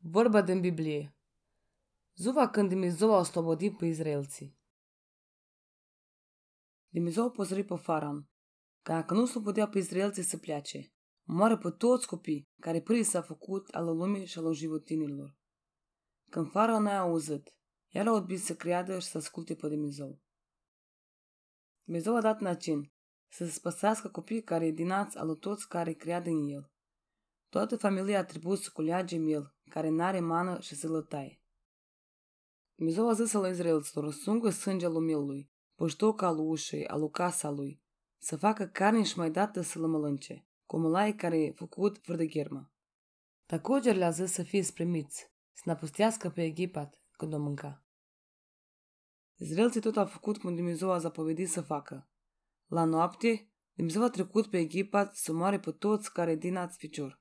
Vorba din Biblie. Ziua când Dumnezeu a oslobodit pe izraelții. Dumnezeu a pozărit pe Faraon, că dacă nu slobodea pe izraelții să plece, moară pe toți copii care pârâi s-a făcut al lumii și al životinilor. Când Faraon a auzit, el a odbit să creadă și să asculte pe Dumnezeu. Dumnezeu a dat nacin să se spăsească copiii care e dinați al toți care creadă în el. Toată familia a trebuit să culeage miel, care n-are mană și să-l taie. Dumnezeu a zis al izraelților să ungă sângele lui mielului, păștoca al ușei, al casa lui, să facă carne și mai dată să-l mălânce, cu mălai care e făcut fără de ghermă. Tacoger le-a zis să fie spremiți, să napustească pe Egipat când o mânca. Izraelții tot au făcut cum Dumnezeu a zapovedit să facă. La noapte, Dumnezeu a trecut pe Egipat să moare pe toți care dinați ficior.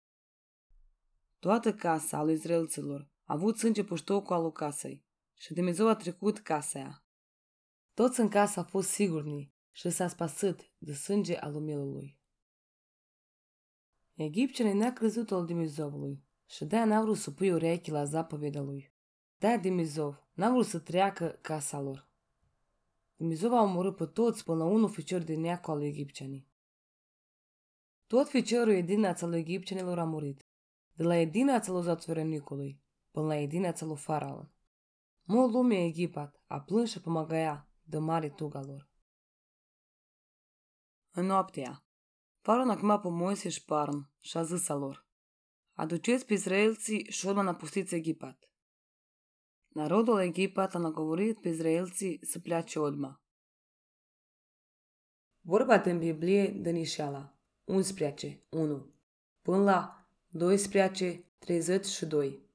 Toată casa al izraelților a avut sânge păștocul al casei și Dumnezeu a trecut casa aia. Toți în casă au fost sigurni și s-a spăsit de sânge al mielului. Egiptenii n-a crezut al Dumnezeului și de-aia n-au vrut să pui urechi la zapovedea lui. De-aia Dumnezeu n-a vrut să treacă casa lor. Dumnezeu a omorât pe toți până la unul ficior din neacul al egiptenii. Tot ficiorul edinaț al egiptenilor a murit, de la edinaț al zatvornicului până la edinaț al lui Faraon. Mult lumea Egipat a plâns și pomagaia de mare tuga lor. În noaptea, Faraon a chemat pe Moise și Aron și a zis lor: aduceți pe izraelții și urmă napustiți Egipat. Narodul Egipat a nagovorit pe izraelții să plece odma. Vorba din Biblie din Ișala 11:1 până la 12:32.